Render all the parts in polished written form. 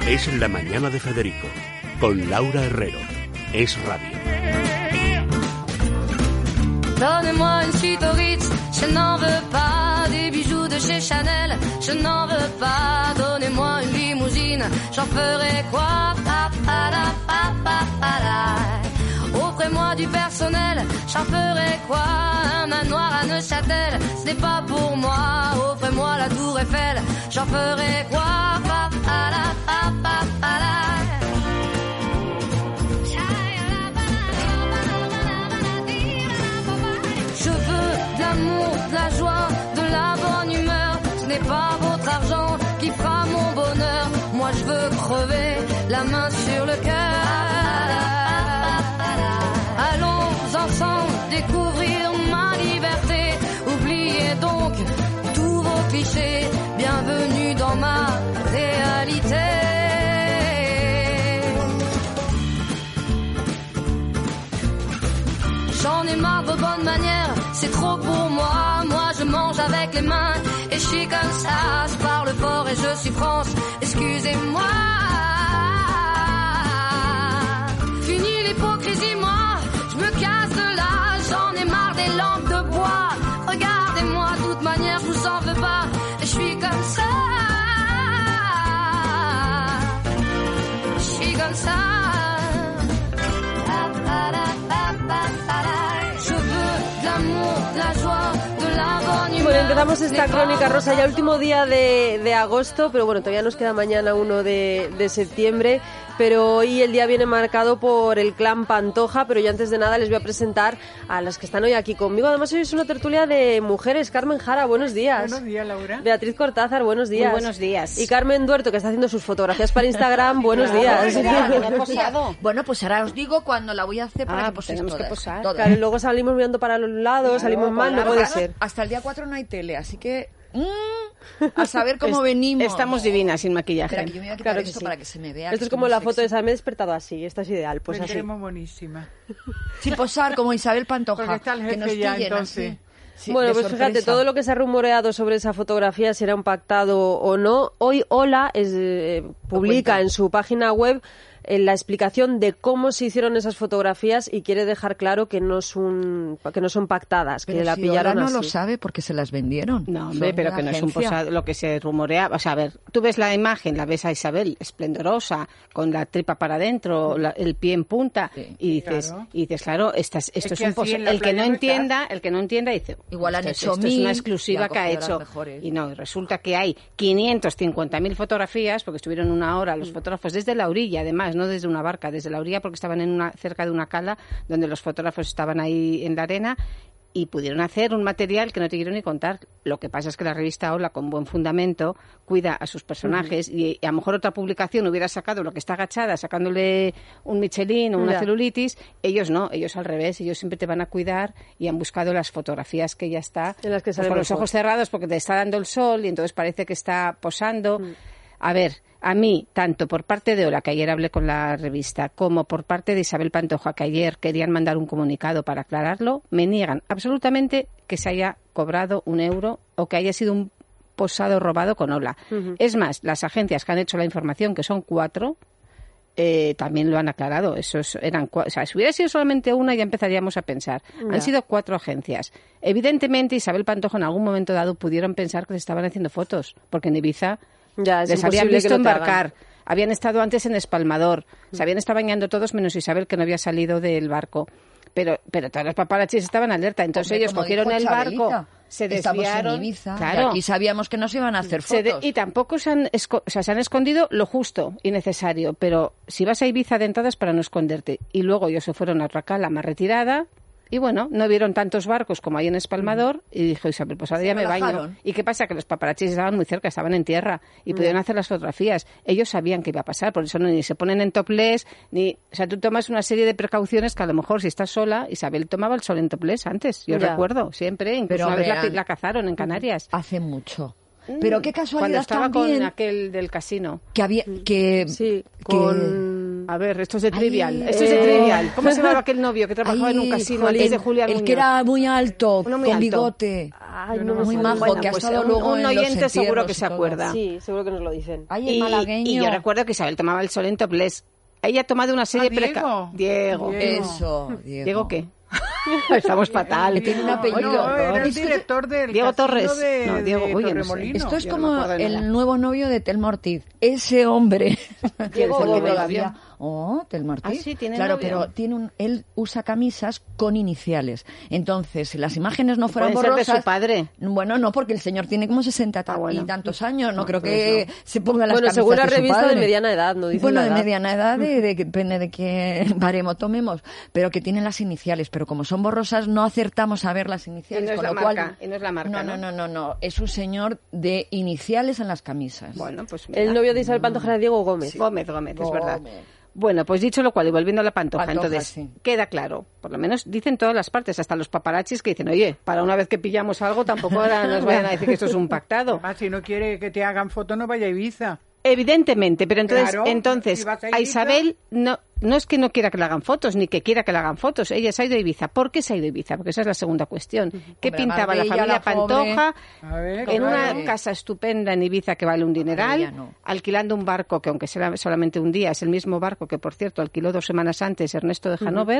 Es La Mañana de Federico, con Laura Herrero. Es radio. Donnez-moi une suite au Ritz, je n'en veux pas. Des bijoux de chez Chanel, je n'en veux pas. Donnez-moi une limousine, j'en ferai quoi? Offrez-moi du personnel, j'en ferai quoi? Un manoir à Neuchâtel, ce n'est pas pour moi. Offrez-moi la tour Eiffel, j'en ferai quoi? Je veux de l'amour, de la joie, de la bonne humeur. Ce n'est pas votre argent qui fera mon bonheur. Moi je veux crever la main sur le cœur. Allons ensemble découvrir ma liberté. Oubliez donc tous vos clichés. Bienvenue dans ma réalité. J'en ai marre de vos bonnes manières, c'est trop pour moi. Moi je mange avec les mains et je suis comme ça. Je parle fort et je suis France, excusez-moi. Fini l'hypocrisie, moi, je me casse de là. J'en ai marre des lampes de bois. Regardez-moi, de toute manière je vous en veux pas. Et je suis comme ça. Je suis comme ça. Bueno, empezamos esta crónica rosa ya último día de agosto, pero bueno, todavía nos queda mañana 1 de septiembre, pero hoy el día viene marcado por el clan Pantoja, pero yo antes de nada les voy a presentar a las que están hoy aquí conmigo. Además hoy es una tertulia de mujeres. Carmen Jara, buenos días. Buenos días, Laura. Beatriz Cortázar, buenos días. Muy buenos días. Y Carmen Duerto, que está haciendo sus fotografías para Instagram, buenos días. Bueno, pues ahora os digo cuándo la voy a hacer para que poséis tenemos todas, que posar. todas. Claro, y luego salimos mirando para los lados, salimos mal, no puede ser. Hasta el día 4 no hay tele, así que a saber cómo venimos. Estamos divinas sin maquillaje. Espera, que yo me voy a quitar Claro que esto sí. para que se me vea. Esto es como la foto de esa, me he despertado así, esta es ideal, pues así. Vendremos buenísima. Sin posar, como Isabel Pantoja. Porque está el que nos jefe ya, pillen entonces. así. Sí, bueno, de pues sorpresa. fíjate, todo lo que se ha rumoreado sobre esa fotografía, si era un pactado o no, hoy Hola publica en su página web la explicación de cómo se hicieron esas fotografías y quiere dejar claro que no son pactadas, Pero que la si pillaron Ola no así. lo sabe porque se las vendieron. No, hombre, pero Son que una no es un agencia. posado, lo que se rumorea. O sea, a ver, tú ves la imagen, la ves a Isabel esplendorosa, con la tripa para adentro, el pie en punta, Sí. y dices, claro, esto es que un así posado. en la El que no playa entienda dice, Igual han hecho esto es 1000 una y exclusiva han que ha cogido las hecho. mejores. Y no, y resulta que hay 550.000 fotografías, porque estuvieron una hora los fotógrafos desde la orilla, además, no desde una barca, desde la orilla, porque estaban cerca de una cala donde los fotógrafos estaban ahí en la arena y pudieron hacer un material que no te quiero ni contar. Lo que pasa es que la revista Hola, con buen fundamento, cuida a sus personajes y a lo mejor otra publicación hubiera sacado lo que está agachada, sacándole un Michelin o una celulitis. Ellos no, ellos al revés, ellos siempre te van a cuidar y han buscado las fotografías que ya está En las que sale con los mejor. ojos cerrados porque te está dando el sol y entonces parece que está posando. A ver, a mí, tanto por parte de Hola, que ayer hablé con la revista, como por parte de Isabel Pantoja, que ayer querían mandar un comunicado para aclararlo, me niegan absolutamente que se haya cobrado €1 o que haya sido un posado robado con Hola. Es más, las agencias que han hecho la información, que son 4, también lo han aclarado. Eran o sea, si hubiera sido solamente una, ya empezaríamos a pensar. Han sido 4 agencias. Evidentemente, Isabel Pantoja en algún momento dado pudieron pensar que se estaban haciendo fotos, porque en Ibiza Ya, es les habían imposible visto que no te hagan. embarcar. Habían estado antes en Espalmador. Se habían estado bañando todos menos Isabel, que no había salido del barco. Pero todas las paparazzis estaban alerta. Entonces Hombre, ellos como cogieron dijo el Chabelita, barco, se desviaron. Estamos en Ibiza, Claro. y aquí sabíamos que no se iban a hacer fotos. Y tampoco se han escondido lo justo y necesario. Pero si vas a Ibiza de entrada es para no esconderte. Y luego ellos se fueron a otra cala más retirada. Y bueno, no vieron tantos barcos como hay en Espalmador y dijo Isabel, pues ahora ya me baño. relajaron. ¿Y qué pasa? Que los paparazzis estaban muy cerca, estaban en tierra y pudieron hacer las fotografías. Ellos sabían que iba a pasar, por eso ni se ponen en topless, ni... O sea, tú tomas una serie de precauciones que a lo mejor si estás sola, Isabel tomaba el sol en topless antes, yo Ya. recuerdo, siempre. Incluso Pero una vez verán. la cazaron en Canarias. Hace mucho. Pero qué Cuando casualidad estaba también con aquel del casino. que había que Sí, que- con... A ver, esto es de Trivial. Esto es de Trivial. ¿Cómo se llamaba aquel novio que trabajaba en un casino antes de Julián Muñoz? El que era muy alto, Uno muy con alto. bigote. Ay, no Muy sé. majo, Bueno, que ha pues estado luego un en los oyente seguro entierros que y se todo. acuerda. Sí, seguro que nos lo dicen. Ay, el Y malagueño. yo recuerdo que Isabel tomaba el sol en topless. Ella ha tomado una serie Diego. Eso, ¿Diego qué? Estamos fatal. Que tiene un apellido. No, era el director del Diego casino Torres. de, No, Diego, de uy, yo no sé. Torremolinos. Esto es Yo no como me acuerdo de el nada. nuevo novio de Telma Ortiz. Ese hombre. Diego Porque Gómez. todavía- Oh, Telma Ortiz. Ah, sí, tiene claro, novio. pero él usa camisas con iniciales. Entonces, si las imágenes no fueran Pueden ser de borrosas... su padre. Bueno, no, porque el señor tiene como 60 bueno. y tantos años. No, No, creo entonces que se ponga las Bueno, camisas según la de su revista padre. de mediana edad, no dice Bueno, la de edad. mediana edad, depende de qué baremo tomemos, pero que tienen las iniciales, pero como son borrosas no acertamos a ver las iniciales, Y no es con la lo cual... marca, y no es la marca, No, es un señor de iniciales en las camisas. Bueno, pues mira. El novio de Isabel Pantoja era Diego Gómez. Gómez, es verdad. Bueno, pues dicho lo cual, y volviendo a la Pantoja, Pantoja, entonces, sí. queda claro, por lo menos dicen todas las partes, hasta los paparachis que dicen, oye, para una vez que pillamos algo, tampoco ahora nos vayan a decir que esto es un pactado. Ah, si no quiere que te hagan foto, no vaya a Ibiza. Evidentemente, pero entonces, Claro, si vas a a Ibiza. Isabel no es que no quiera que le hagan fotos, ni que quiera que le hagan fotos. Ella se ha ido a Ibiza. ¿Por qué se ha ido a Ibiza? Porque esa es la segunda cuestión. ¿Qué Hombre, pintaba la Marbella, familia la pobre. Pantoja A ver, en una claro. casa estupenda en Ibiza que vale un dineral, Marbella no. alquilando un barco que aunque será solamente un día, es el mismo barco que, por cierto, alquiló 2 semanas antes Ernesto de Hannover?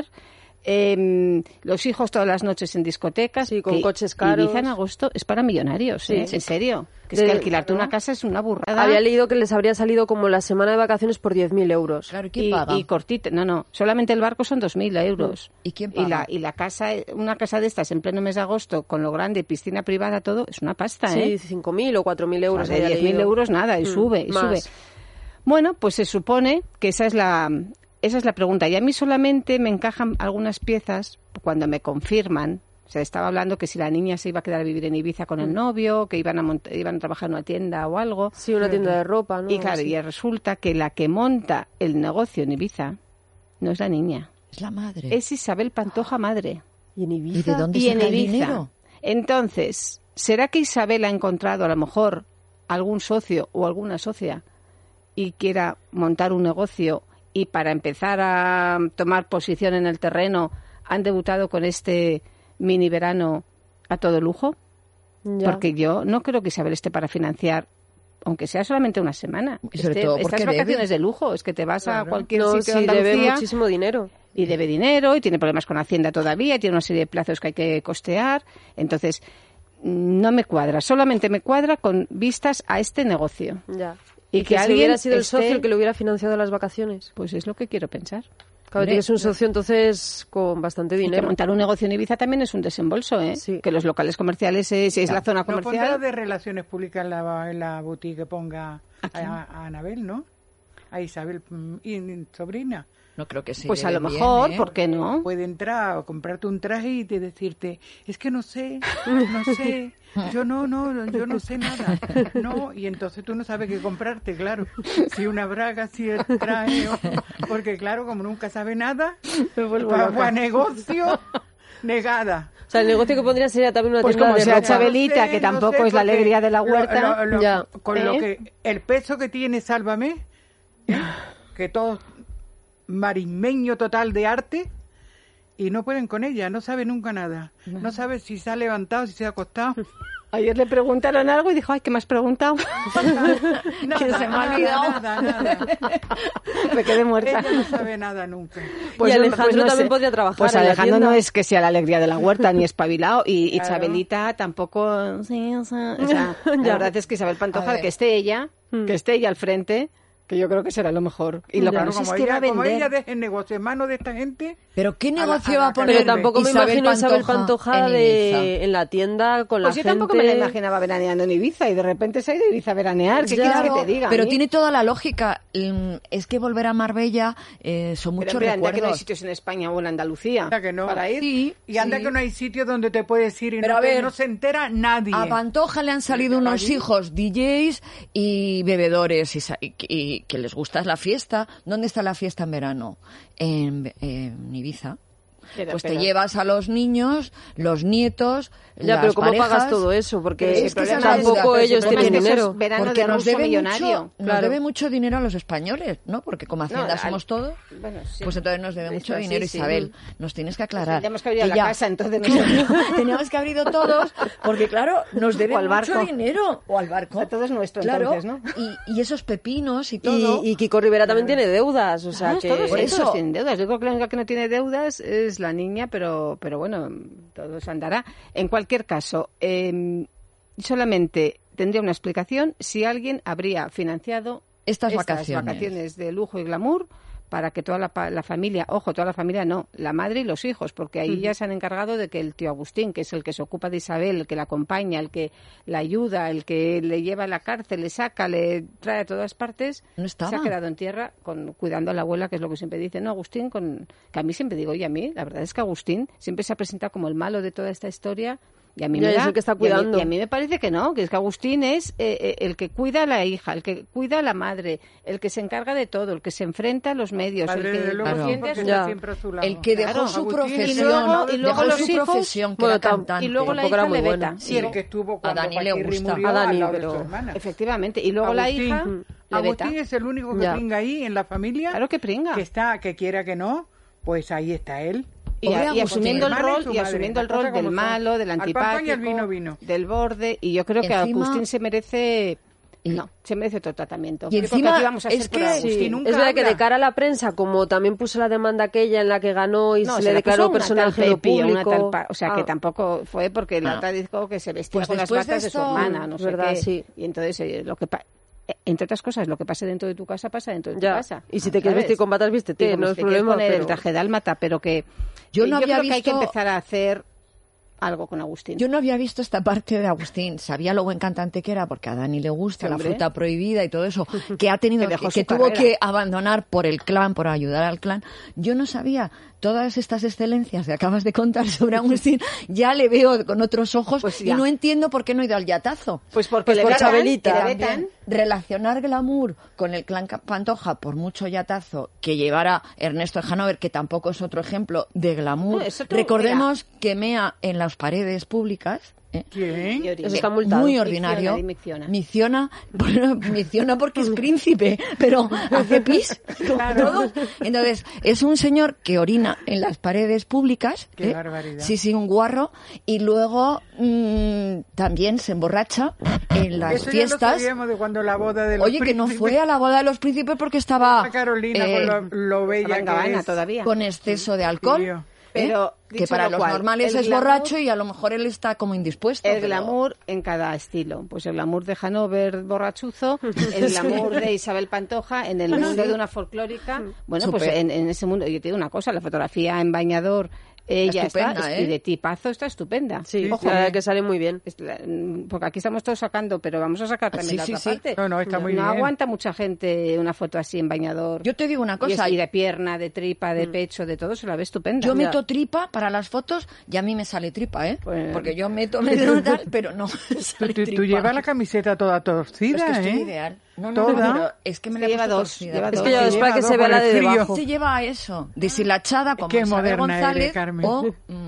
Los hijos todas las noches en discotecas. Sí, con que coches caros. Ibiza en agosto es para millonarios, Sí. en serio. Que es De- que alquilarte una casa es una burrada. Había leído que les habría salido como la semana de vacaciones por 10.000 euros. Claro, ¿y quién y, paga? y cortita, no, solamente el barco son 2.000 euros. ¿Y quién paga? Y la casa, una casa de estas en pleno mes de agosto, con lo grande, piscina privada, todo, es una pasta, Sí, 5.000 o 4.000 euros. De había 10.000 leído. euros nada, y sube, y más. sube. Bueno, pues se supone que esa es la pregunta. Y a mí solamente me encajan algunas piezas cuando me confirman. Se estaba hablando que si la niña se iba a quedar a vivir en Ibiza con el novio, que iban a trabajar en una tienda o algo. Sí, una tienda de ropa, ¿no? Y claro, Así. y resulta que la que monta el negocio en Ibiza no es la niña, Es la madre. es Isabel Pantoja madre. ¿Y en ¿Y Ibiza? de dónde Y en saca el Ibiza. dinero? Entonces, ¿será que Isabel ha encontrado a lo mejor algún socio o alguna socia y quiera montar un negocio y para empezar a tomar posición en el terreno han debutado con este mini verano a todo lujo? Ya. Porque yo no creo que Isabel esté para financiar, aunque sea solamente una semana. Y sobre todo porque estas vacaciones debe. de lujo, es que te vas a cualquier No, sitio sí, de debe Andalucía muchísimo dinero. y debe dinero y tiene problemas con Hacienda todavía, y tiene una serie de plazos que hay que costear. Entonces, no me cuadra. Solamente me cuadra con vistas a este negocio. Ya. Y Y que que si alguien hubiera sido el esté- socio el que le hubiera financiado las vacaciones. Pues es lo que quiero pensar. Claro, Hombre, tienes un socio entonces con bastante Y que dinero. montar un negocio en Ibiza también es un desembolso, ¿eh? Sí. Que los locales comerciales, si es la zona No pondrá comercial... de relaciones públicas en la boutique que ponga a Anabel, ¿no? A Isabel y sobrina. No creo que sí. Pues a lo bien, mejor, ¿eh? ¿por qué no? Puede entrar o comprarte un traje y decirte, es que no sé, yo no sé nada. No, y entonces tú no sabes qué comprarte, claro. Si una braga, si el traje, porque claro, como nunca sabe nada, para negocio, negada. O sea, el negocio que pondría sería también una Pues tienda como de sea ropa. Chabelita, que tampoco es la porque alegría de la huerta. Ya. Con lo ¿Eh? que el peso que tiene Sálvame, que todo marismeño total de arte, y no pueden con ella, no sabe nunca nada. No sabe si se ha levantado, si se ha acostado. Ayer le preguntaron algo y dijo, ay, ¿qué me has preguntado? Nada, Que se me ha olvidado. nada. Me quedé muerta. Ella no sabe nada nunca. Y Alejandro también podría trabajar Pues en la Alejandro tienda. no es que sea la alegría de la huerta ni espabilado, y Claro. Chabelita tampoco. Sí, o sea, la Ya. verdad es que Isabel A Pantoja, ver. que esté ella al frente, que yo creo que será lo mejor. Y lo que Claro, no sé es como que va a ella, como ella vender. deje el negocio en manos de esta gente, Pero ¿qué a la- negocio a la va a poner Pero tampoco me Isabel imagino a Isabel Pantoja Pantoja en Ibiza? en la tienda con la Pues yo gente. tampoco me la imaginaba veraneando en Ibiza y de repente se ha ido a Ibiza a veranear. ¿Qué quieres Claro, que te diga? pero a mí? tiene toda la lógica. Es que volver a Marbella son Pero, muchos hombre, anda que no hay recuerdos. sitios en España o en Andalucía anda que no. para ir. Sí, y anda sí. que no hay sitio donde te puedes ir y Pero no, a ver, no se entera nadie. A Pantoja le han salido unos allí. hijos DJs y bebedores y que les gusta la fiesta. ¿Dónde está la fiesta en verano? En Ibiza. Pues te llevas a los niños, los nietos, Ya, las pero ¿cómo parejas. pagas todo eso? Porque Es que esa es la tampoco duda, pero ellos el problema tienen es que dinero. verano Porque de nos ruso debe millonario. mucho, nos debe mucho dinero a los españoles, ¿no? Porque como Hacienda al- somos todos, bueno, sí. pues entonces nos debe mucho Esto dinero. sí, sí. Isabel, nos tienes que aclarar. Tendríamos que abrir la ya- casa, entonces, ¿no? Claro, teníamos que abrir todos, porque claro, nos debe O al mucho barco. dinero. O al barco. O sea, todo es nuestro, Claro, entonces, ¿no? y esos pepinos y todo. Y Kiko Rivera también tiene deudas, o sea que... Todos, Por eso- todos tienen deudas. Yo creo que la única que no tiene deudas es la niña, pero bueno, todo se andará. En cualquier caso, solamente tendría una explicación si alguien habría financiado Estas vacaciones. vacaciones de lujo y glamour para que toda la familia, ojo, toda la familia no, la madre y los hijos, porque ahí ya se han encargado de que el tío Agustín, que es el que se ocupa de Isabel, el que la acompaña, el que la ayuda, el que le lleva a la cárcel, le saca, le trae a todas partes, No estaba. se ha quedado en tierra cuidando a la abuela, que es lo que siempre dice, no, Agustín, que a mí siempre digo, y a mí, la verdad es que Agustín siempre se ha presentado como el malo de toda esta historia. Y a mí Ya, me es da, el que está y a mí- cuidando. y a mí me parece que no, que es que Agustín es el que cuida a la hija, el que cuida a la madre, el que se encarga de todo, el que se enfrenta a los medios, Padre, el que desde luego, Claro. sí, defiende a porque su- Ya. está siempre a su lado. El que dejó Claro, su Agustín, profesión, y luego dejó los su hijos, profesión, que bueno, era cantante. y luego la Tampoco era hija muy le buena. veta. Sí, el que estuvo cuando A Dani le Paquirri gusta. murió A Dani, al lado de pero- su hermana. Efectivamente, y luego la Agustín. hija le veta. Agustín es el único que Ya. pringa ahí en la familia. Claro que pringa. Que quiera que no, pues ahí está él. Y, Pobre y Agustín. asumiendo el Su hermana y rol, su y madre, asumiendo el las cosas rol del como son. malo, del Al pan antipático, y al vino, vino. del borde, y yo creo que Encima- Agustín se merece... Y- No, se merece otro tratamiento. Y Creo encima que aquí vamos a es ser por que- Agustín. Sí, nunca es verdad que habla. de cara a la prensa, como también puso la demanda aquella en la que ganó y No, se se le la puso declaró una personaje tal de Pepi, una público. tal o sea, que tampoco fue porque la Ah. otra dijo que se vestía Pues con las después de batas de su esto- hermana, no es sé verdad, qué. sí. Y entonces, entre otras cosas, lo que pase dentro de tu casa, pasa dentro de tu Ya. casa. Y si te quieres ¿Sabes? vestir con batas, vístete, Y como no si es te quieres problema, poner pero- el traje dálmata, pero que... Yo no había creo que hay que visto- empezar a hacer algo con Agustín. Yo no había visto esta parte de Agustín. Sabía lo buen cantante que era, porque a Dani le gusta Sí, la hombre. fruta prohibida y todo eso, que ha tenido Que dejó que su tuvo carrera. que abandonar por el clan, por ayudar al clan. Yo no sabía todas estas excelencias que acabas de contar sobre Agustín. Ya le veo con otros ojos Pues y ya. no entiendo por qué no he ido al yatazo. Pues porque Pues le por vetan, Chabelita. que le También vetan. relacionar glamour con el clan Pantoja, por mucho yatazo que llevara Ernesto de Hanover, que tampoco es otro ejemplo de glamour. No, es otro- Recordemos que mea en las paredes públicas. ¿Quién? Y orina. Eso está multado. Muy Micciona, ordinario. di Micciona. Micciona, bueno, Micciona porque es príncipe, pero hace pis. como todo. Entonces, es un señor que orina en las paredes públicas. Qué barbaridad. Sí, sí, un guarro. Y luego también se emborracha en las Eso ya fiestas. lo sabíamos de cuando la boda de los Oye, que no príncipes. fue a la boda de los príncipes porque estaba A Carolina con lo Estaba bella en que Gabana es. todavía. con exceso de alcohol. Tío. Pero, que dicho para lo los cual, normales el es glamour- borracho y a lo mejor él está como indispuesto. El pero- glamour en cada estilo. Pues el glamour de Hanover borrachuzo, el glamour de Isabel Pantoja en el mundo de una folclórica. Bueno, pues Súper. en ese mundo, yo te digo una cosa, la fotografía en bañador, ella Estupenda, está, ¿eh? y de tipazo está estupenda. Sí, Ojo, la verdad que sale muy bien. porque aquí estamos todos sacando, pero vamos a sacar también Sí, la sí, otra sí. parte. No, está muy No bien. aguanta mucha gente una foto así en bañador. Yo te digo una Y cosa. y de pierna, de tripa, de pecho, de todo, se la ve estupenda. Yo meto tripa para las fotos y a mí me sale tripa, ¿eh? Pues- Porque yo meto tal, pero no me sale Tú tripa. llevas la camiseta toda torcida, Es que estoy ¿eh? ideal. No, Toda. pero es que me la Es que he lleva puesto dos, torcida. lleva Es dos. que ya es para que Lleva se vea la por de el frío. debajo. Se lleva a eso, deshilachada como Qué Isabel moderna González eres, Carmen. o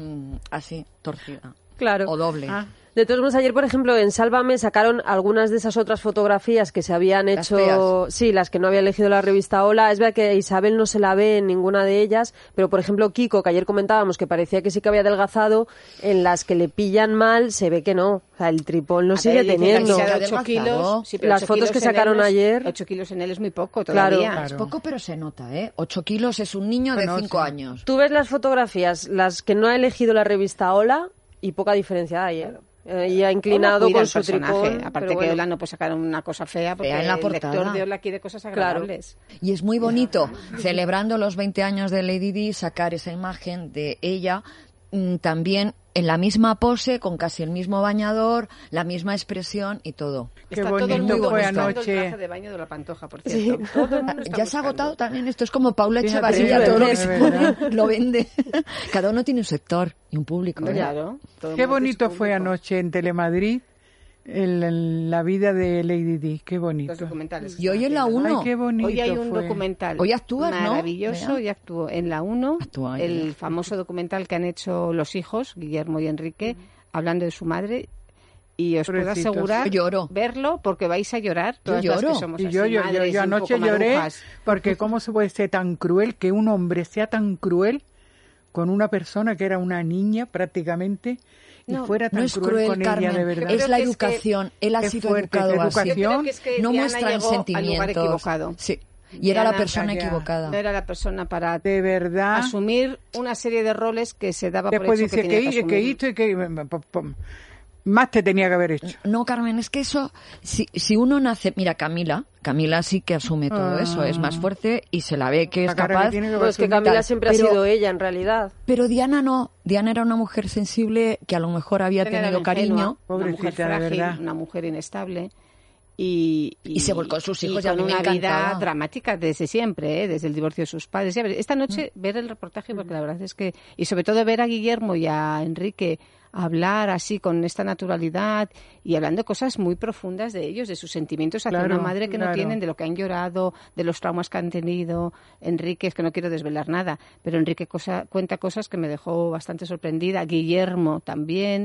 así, torcida. Claro. O doble. Ah. De todos modos, ayer, por ejemplo, en Sálvame sacaron algunas de esas otras fotografías que se habían Las hecho... Sí, las que no había elegido la revista Hola. Es verdad que Isabel no se la ve en ninguna de ellas, pero, por ejemplo, Kiko, que ayer comentábamos que parecía que sí que había adelgazado, en las que le pillan mal se ve que no. O sea, el tripón lo sigue teniendo. que se ha 8 adelgazado. kilos. Sí, pero Las 8 fotos kilos que en él sacaron no es- ayer. 8 kilos en él es muy poco Claro. todavía. Es poco, pero se nota, ¿eh? 8 kilos es un niño Bueno, de 5 sí. años. Tú ves las fotografías, las que no ha elegido la revista Hola, y poca diferencia hay, ¿eh? Y ha inclinado Ola cuida con el su personaje. tripón. Aparte pero que bueno. Ola no puede sacar una cosa fea porque Fea en la el portada. lector de Ola quiere cosas agradables. Y es muy bonito, celebrando los 20 años de Lady Di, sacar esa imagen de ella también en la misma pose, con casi el mismo bañador, la misma expresión y todo. Qué Está todo el bonito mundo fue buscando anoche. el traje de baño de la Pantoja, por cierto. Todo el mundo está Ya se ha buscando. agotado también, esto es como Paula Fíjate, Echevarría, todo lo que es se verdad. pone lo vende. Cada uno tiene un sector y un público. ¿eh? Claro. todo el Qué mundo bonito es fue público. anoche en Telemadrid la vida de Lady Di, qué bonito. Los documentales. Y hoy en la 1. Ay, qué bonito Hoy hay un fue. documental Hoy actúas, ¿no? maravilloso, Vea. y actúo en la 1, Actúa el ella. famoso documental que han hecho los hijos, Guillermo y Enrique, hablando de su madre. Y os puedo Pobrecitos. asegurar Yo lloro. verlo porque vais a llorar todas las lloro. que somos Y así, yo madres y un anoche poco lloré marujas. porque cómo se puede ser tan cruel, que un hombre sea tan cruel con una persona que era una niña prácticamente y No, fuera tan No es cruel cruel, con Carmen, ella de verdad. es la Creo que es que- educación. Él ha Qué sido fuerte, educado qué así. educación. Yo creo que es que No Diana muestran llegó al lugar sentimientos. equivocado. Sí. Y era la Diana persona Gaga. equivocada. No era la persona para De verdad. asumir una serie de roles que se daba por Después hecho dice que tenía que que asumir. hizo y que más te tenía que haber hecho. No, Carmen, es que eso, si uno nace, mira, Camila sí que asume todo eso, es más fuerte y se la ve que es La cara capaz. que tiene que Pues que asumir. Camila siempre Pero- ha sido ella, en realidad. Pero Diana no, Diana era una mujer sensible que a lo mejor había Diana era tenido cariño. ingenua, una mujer Pobrecita, de frágil, verdad. una mujer inestable. Y se volcó en sus hijos y a con mí me una vida encantaba. dramática desde siempre, desde el divorcio de sus padres. Y a ver, esta noche ver el reportaje, porque la verdad es que, y sobre todo ver a Guillermo y a Enrique hablar así con esta naturalidad y hablando cosas muy profundas de ellos, de sus sentimientos hacia Claro, una madre que no claro. tienen, de lo que han llorado, de los traumas que han tenido. Enrique, es que no quiero desvelar nada, pero Enrique cuenta cosas que me dejó bastante sorprendida. Guillermo también.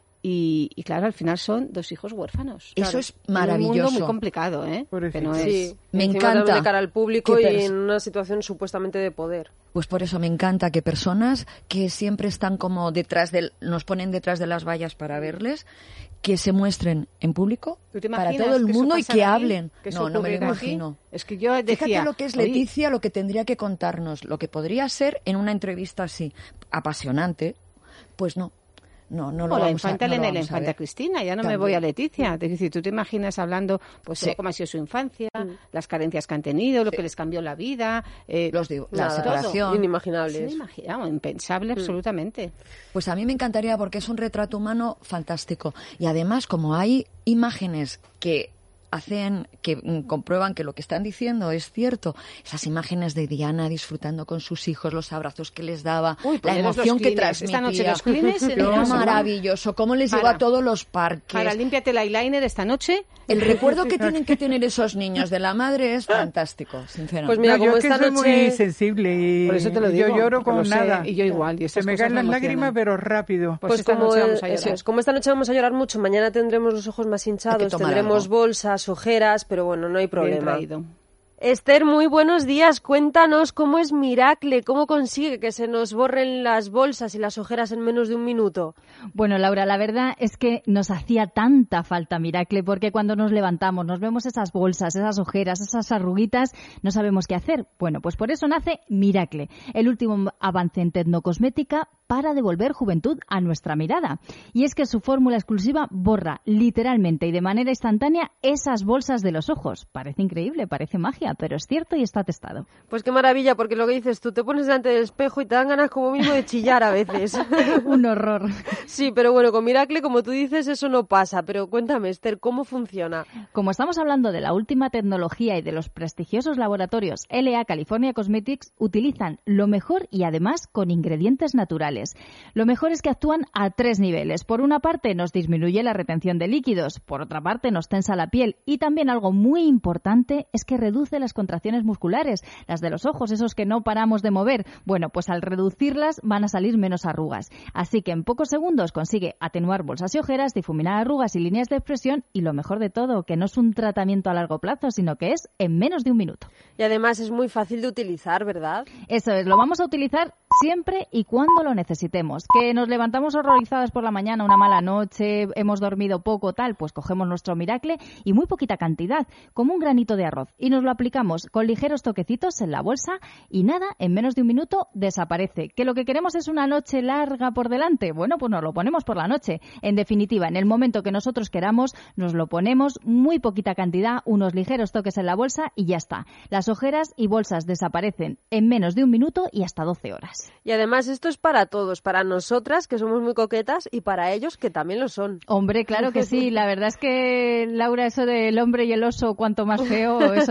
Y claro, al final son 2 hijos huérfanos. Eso Claro. es En un maravilloso. mundo muy complicado, ¿eh? Pobrecito. Que no es... Sí, Me encima encanta también de cara al público que y pers- en una situación supuestamente de poder. Pues por eso me encanta que personas que siempre están como nos ponen detrás de las vallas para verles, que se muestren en público ¿Tú te para imaginas todo el que eso mundo y pasara que aquí? hablen. ¿Que eso No, no me lo ocurriera aquí? imagino. Es que yo decía... Fíjate lo que es "Oye, Leticia, lo que tendría que contarnos, lo que podría ser en una entrevista así, apasionante, pues no. No lo o la vamos a infanta no lo Elena y la vamos a infanta ver. Cristina, ya no me También. voy a Leticia. Es decir, tú te imaginas hablando pues Sí. cómo ha sido su infancia, las carencias que han tenido, lo que les cambió la vida, Los digo, la Nada, separación. Inimaginable. Es inimaginable, impensable absolutamente. Pues a mí me encantaría porque es un retrato humano fantástico. Y además, como hay imágenes que comprueban que lo que están diciendo es cierto, esas imágenes de Diana disfrutando con sus hijos, los abrazos que les daba, Uy, la poneros los emoción que clines. transmitía. Esta noche los clines Era en- maravilloso. Cómo les llevó Para. a todos los parques. Para, límpiate el eyeliner esta noche. El recuerdo que tienen que tener esos niños de la madre es fantástico, sinceramente. Pues mira, No, yo como es que esta soy noche... muy sensible y Por eso te lo digo, yo lloro porque lo con sé, nada. y yo igual, y Se estas me cosas caen las me lágrimas, emocionan. pero rápido. Pues esta como noche vamos a eso llorar. es, como esta noche vamos a llorar mucho, mañana tendremos los ojos más hinchados, tomar tendremos algo. bolsas, ojeras, pero bueno, no hay Bien problema. traído. Esther, muy buenos días. Cuéntanos cómo es Miracle, cómo consigue que se nos borren las bolsas y las ojeras en menos de un minuto. Bueno, Laura, la verdad es que nos hacía tanta falta Miracle, porque cuando nos levantamos, nos vemos esas bolsas, esas ojeras, esas arruguitas, no sabemos qué hacer. Bueno, pues por eso nace Miracle, el último avance en tecnocosmética para devolver juventud a nuestra mirada. Y es que su fórmula exclusiva borra literalmente y de manera instantánea esas bolsas de los ojos. Parece increíble, parece magia, pero es cierto y está testado. Pues qué maravilla, porque lo que dices tú, te pones delante del espejo y te dan ganas como mínimo de chillar a veces. Un horror. Sí, pero bueno, con Miracle, como tú dices, eso no pasa. Pero cuéntame, Esther, ¿cómo funciona? Como estamos hablando de la última tecnología y de los prestigiosos laboratorios LA California Cosmetics, utilizan lo mejor y además con ingredientes naturales. Lo mejor es que actúan a 3 niveles. Por una parte nos disminuye la retención de líquidos, por otra parte nos tensa la piel y también algo muy importante es que reduce las contracciones musculares, las de los ojos, esos que no paramos de mover. Bueno, pues al reducirlas van a salir menos arrugas. Así que en pocos segundos consigue atenuar bolsas y ojeras, difuminar arrugas y líneas de expresión y lo mejor de todo, que no es un tratamiento a largo plazo, sino que es en menos de un minuto. Y además es muy fácil de utilizar, ¿verdad? Eso es, lo vamos a utilizar siempre y cuando lo necesitemos. Que nos levantamos horrorizadas por la mañana, una mala noche, hemos dormido poco, tal, pues cogemos nuestro Miracle y muy poquita cantidad, como un granito de arroz, y nos lo aplicamos con ligeros toquecitos en la bolsa y nada, en menos de un minuto desaparece. ¿Que lo que queremos es una noche larga por delante? Bueno, pues nos lo ponemos por la noche. En definitiva, en el momento que nosotros queramos, nos lo ponemos, muy poquita cantidad, unos ligeros toques en la bolsa y ya está. Las ojeras y bolsas desaparecen en menos de un minuto y hasta 12 horas. Y además esto es para todos, para nosotras, que somos muy coquetas, y para ellos, que también lo son. Hombre, claro que sí. La verdad es que, Laura, eso del hombre y el oso, cuanto más feo, eso ya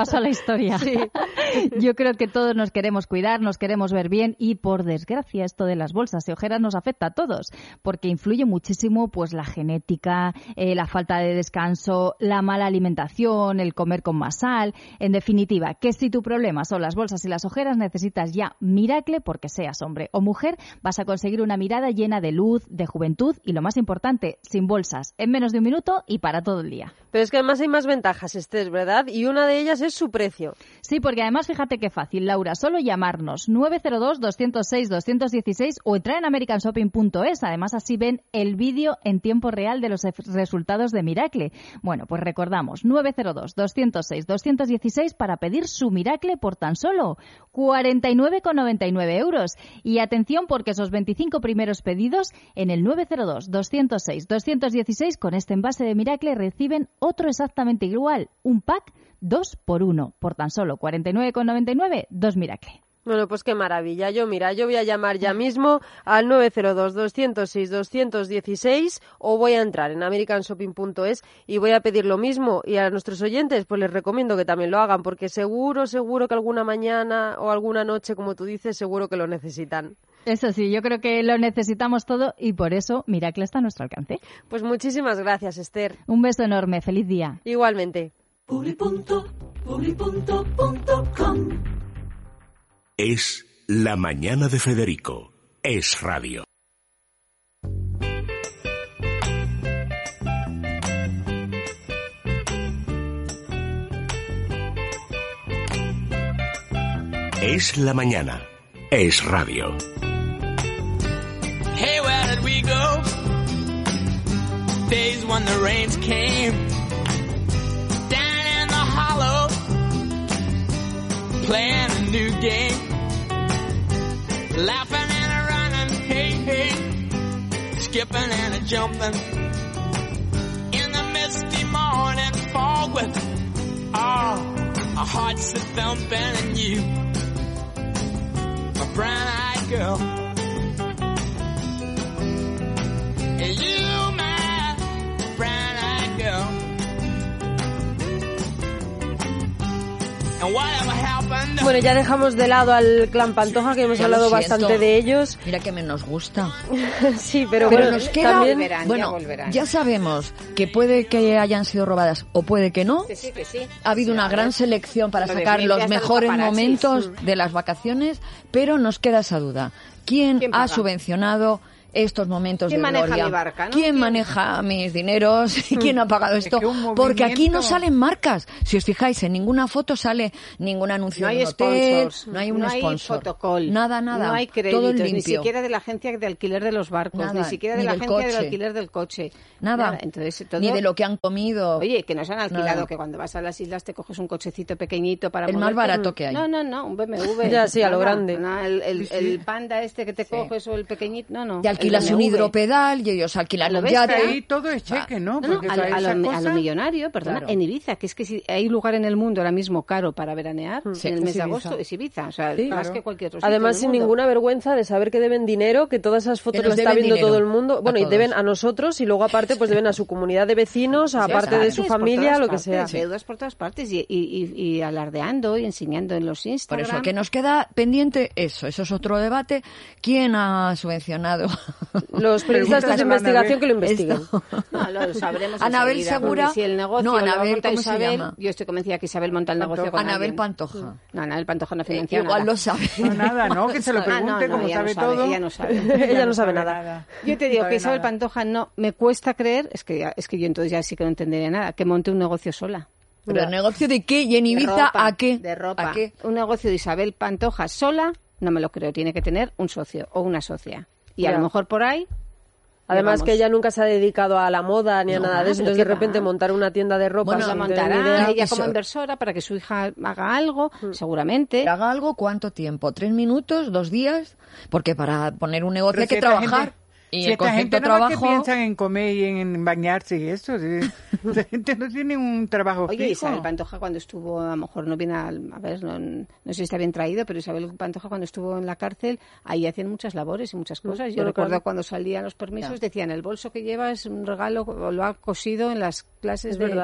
paso a la historia. Sí. Yo creo que todos nos queremos cuidar, nos queremos ver bien y, por desgracia, esto de las bolsas y ojeras nos afecta a todos, porque influye muchísimo pues la genética, la falta de descanso, la mala alimentación, el comer con más sal. En definitiva, que si tu problema son las bolsas y las ojeras, necesitas ya Miracle, porque seas hombre o mujer, vas a conseguir una mirada llena de luz, de juventud y, lo más importante, sin bolsas, en menos de un minuto y para todo el día. Pero es que además hay más ventajas, Esther, ¿verdad? Y una de ellas es su precio. Sí, porque además fíjate qué fácil, Laura, solo llamarnos 902-206-216 o entrar en americanshopping.es. Además, así ven el vídeo en tiempo real de los resultados de Miracle. Bueno, pues recordamos, 902-206-216 para pedir su Miracle por tan solo 49,99 euros. Y atención, porque esos 25 primeros pedidos en el 902-206-216 con este envase de Miracle reciben otro exactamente igual, un pack 2x1 por tan solo 49,99, 2 Miracle. Bueno, pues qué maravilla. Yo voy a llamar ya mismo al 902-206-216 o voy a entrar en americanshopping.es y voy a pedir lo mismo. Y a nuestros oyentes pues les recomiendo que también lo hagan, porque seguro que alguna mañana o alguna noche, como tú dices, seguro que lo necesitan. Eso sí, yo creo que lo necesitamos todo y por eso Miracle está a nuestro alcance. Pues muchísimas gracias, Esther. Un beso enorme, feliz día. Igualmente. Es La Mañana de Federico. Es radio. Es la mañana. Es radio. Hey, where did we go? Days when the rains came. Down in the hollow. Playing a new game. Laughing and a running. Hey, hey. Skipping and a jumping. In the misty morning fog with our hearts a thumping and you. A brown-eyed girl. And you, my brown-eyed girl. And whatever happened. Bueno, ya dejamos de lado al clan Pantoja, que hemos hablado bastante de ellos. Mira que me nos gusta. Sí, pero nos queda también volverán. Ya sabemos que puede que hayan sido robadas o puede que no. Que sí. Ha habido una gran selección para Lo de sacar Filipia los están mejores paparazzis. momentos de las vacaciones, pero nos queda esa duda. ¿Quién ¿Quién ha paga? subvencionado estos momentos ¿Quién de maneja gloria? mi barca, no? ¿Quién maneja mis dineros? ¿Y quién ha pagado esto? que un Porque aquí no movimiento- salen marcas. Si os fijáis, en ninguna foto sale ningún anuncio No de hay un hotel, sponsors, no hay un sponsor. fotocall, Nada. no hay Todo créditos, limpio. ni siquiera de la agencia de alquiler de los barcos, Nada, ni siquiera de ni la del agencia del coche. alquiler del coche. Nada. Entonces, todo... Ni de lo que han comido. Oye, que nos han alquilado, Nada. que cuando vas a las islas te coges un cochecito pequeñito para El más moverte. barato que hay. No, un BMW. Ya, sí, a lo Nada, grande. nada, el Panda este que te coges o el pequeñito, no. Te alquilas el un BMW. hidropedal y ellos alquilan ¿Lo un ves? yate. Ahí todo es cheque, ¿no? No, Porque para esa a lo cosa- millonario, perdona, Claro. en Ibiza, que es que si hay lugar en el mundo ahora mismo caro para veranear, Sí, en el mes es de Ibiza. agosto, es Ibiza, o sea, Sí, más claro. que cualquier otro sitio Además, del sin mundo. ninguna vergüenza de saber que deben dinero, que todas esas fotos nos las está deben viendo dinero todo el mundo. a Bueno, y todos. deben a nosotros y luego aparte pues deben a su comunidad de vecinos, Sí, aparte de su por familia, todas lo que sea. partes, deudas por todas partes y alardeando y enseñando en los Por Instagram. eso, que nos queda pendiente eso es otro debate. ¿Quién ha subvencionado? Los periodistas de Pregúntaselo a investigación Anabel. que lo investiguen. Esto? No, lo sabremos Anabel enseguida, Segura. porque si el negocio No, lo va a Anabel, montar ¿cómo se Isabel, llama? yo estoy convencida que Isabel monta el negocio con Anabel alguien. Pantoja. No, Anabel Pantoja no financia Igual nada. lo sabe. No, nada, ¿no? Que se lo pregunte, como ella sabe no sabe, todo. ella no sabe. Ella no sabe nada. Yo te digo sabe que Isabel nada. Pantoja no me cuesta creer, es que yo entonces ya sí que no entendería nada, que monte un negocio sola. ¿Pero el negocio de qué? ¿Y en De Ibiza ropa, a qué? De ropa. ¿A qué? Un negocio de Isabel Pantoja sola, no me lo creo, tiene que tener un socio o una socia. Y a Ya. lo mejor por ahí... Además vamos. que ella nunca se ha dedicado a la moda ni a No, nada de eso, pero entonces de ¿qué va? repente montar una tienda de ropa Bueno, sin la tener ni montará idea. ella Eso. como inversora para que su hija haga algo, seguramente. ¿Que haga algo? ¿Cuánto tiempo? ¿3 minutos? ¿2 días? Porque para poner un negocio Pero hay que si esta trabajar. gente- Y si el esta concepto gente nada más trabajo... que piensan en comer y en bañarse y eso. La gente no tiene un trabajo Oye, fijo. Isabel Pantoja cuando estuvo, a lo mejor no viene a ver, no sé si está bien traído, pero Isabel Pantoja cuando estuvo en la cárcel, ahí hacían muchas labores y muchas cosas. Yo Bueno, recuerdo claro. cuando salían los permisos, decían, el bolso que lleva es un regalo, o lo ha cosido en las clases Es verdad.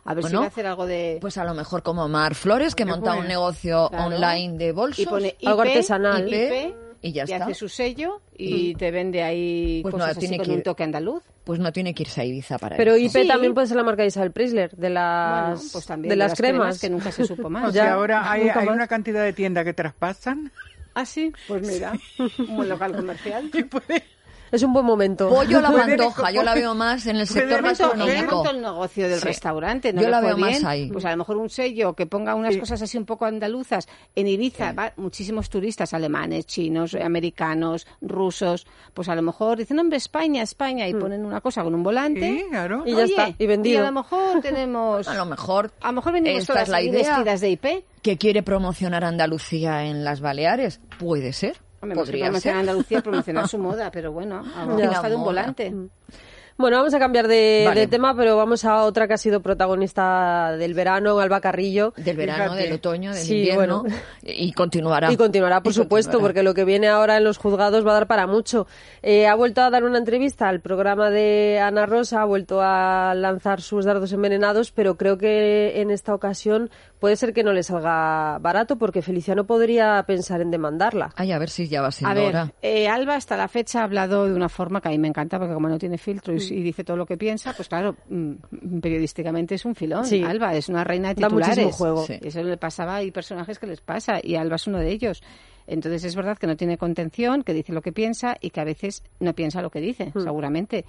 A ver si Bueno, va a hacer algo de... Pues a lo mejor como Mar Flores, que monta un negocio Claro. online de bolsos. Y pone IP, algo artesanal. IP, y ya está. hace su sello y te vende ahí Pues cosas no, así tiene con que un ir- toque andaluz. Pues no tiene que irse a Ibiza para Pero eso. IP Sí. también puede ser la marca de Isabel Preisler, de las, Bueno, pues también de las cremas. que nunca se supo O más. sea, Ya, ahora hay nunca más. una cantidad de tiendas que traspasan. Ah, sí, pues mira, un buen local comercial. Y puede... Es un buen momento. Pollo la Puede- Pantoja, yo la veo más en el sector Ella gastronómico. montó el negocio del Sí. restaurante, ¿no? Yo le la fue veo más bien. ahí. Pues a lo mejor un sello que ponga unas Sí. cosas así un poco andaluzas. En Ibiza va muchísimos turistas alemanes, chinos, americanos, rusos. Pues a lo mejor dicen, hombre, España, España, y ponen una cosa con un volante. Sí, claro. Y ya Oye, está, y vendido. Y a lo mejor tenemos... A lo mejor venimos esta todas es la ahí idea. vestidas de IP. que quiere promocionar Andalucía en las Baleares. Puede ser. Hombre, más que Podría ser. promocionar Andalucía, promocionar su moda, pero bueno, a Ya. costa de un Moda. volante. Bueno, vamos a cambiar de Vale. tema, pero vamos a otra que ha sido protagonista del verano, Alba Carrillo. Del verano, Fíjate. del otoño, del Sí, invierno. bueno. Y continuará. Y continuará, por supuesto, continuará. porque lo que viene ahora en los juzgados va a dar para mucho. Ha vuelto a dar una entrevista al programa de Ana Rosa, ha vuelto a lanzar sus dardos envenenados, pero creo que en esta ocasión puede ser que no le salga barato, porque Feliciano podría pensar en demandarla. Ay, a ver si ya va siendo A ver, hora. Alba hasta la fecha ha hablado de una forma que a mí me encanta, porque como no tiene filtro y dice todo lo que piensa, pues claro, periodísticamente es un filón. Sí. Alba es una reina de Da titulares. muchísimo juego. Sí. Eso le pasaba, hay personajes que les pasa, y Alba es uno de ellos. Entonces es verdad que no tiene contención, que dice lo que piensa y que a veces no piensa lo que dice, seguramente.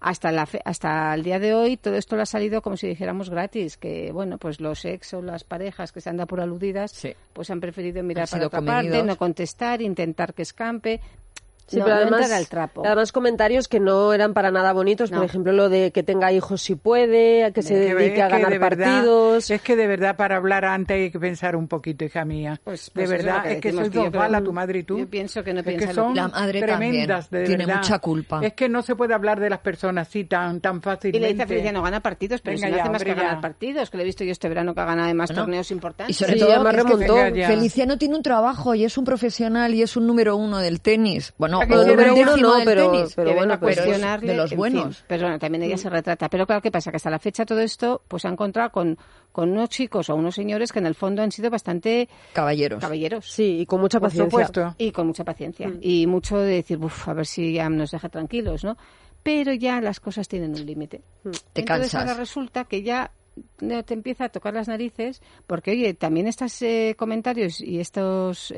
Hasta el día de hoy todo esto le ha salido como si dijéramos gratis, que bueno, pues los ex o las parejas que se han dado por aludidas, Sí. pues han preferido mirar Han para sido otra parte, comedidos. no contestar, intentar que escampe. Sí, no, pero no además, entrar al trapo. además comentarios que no eran para nada bonitos, por No. ejemplo lo de que tenga hijos si puede, que se dedique a ganar de verdad, partidos. es que de verdad para hablar antes hay que pensar un poquito, hija mía. Pues de eso es verdad, lo que es que decimos, sois que yo dos creo- balas, tu madre y tú. yo pienso que no Es piensa que lo son que- La madre tremendas, también de tiene verdad. mucha culpa. Es que no se puede hablar de las personas así tan fácilmente. Y le dice a Feliciano, gana partidos, pero Venga si no ya, hace más que hombre, ya. ganar partidos, que le he visto yo este verano que ha ganado además Bueno, torneos importantes. Y sobre Sí, todo además que es que remontó. Venga ya. Feliciano tiene un trabajo y es un profesional y es un número uno del tenis. Bueno, ¿A que o sí, número número uno uno, del pero- tenis. pero que bueno, venga a pero es cuestionarle, de los en buenos. fin. Pero bueno, también ella se retrata. Pero claro, ¿qué pasa? Que hasta la fecha todo esto pues se ha encontrado con unos chicos o unos señores que en el fondo han sido bastante Caballeros. caballeros. Sí, y con mucha Por paciencia. supuesto. Y con mucha paciencia. Y mucho de decir, a ver si ya nos deja tranquilos, ¿no? Pero ya las cosas tienen un límite. Te Entonces cansas. ahora resulta que ya no te empieza a tocar las narices, porque oye, también estos comentarios y estos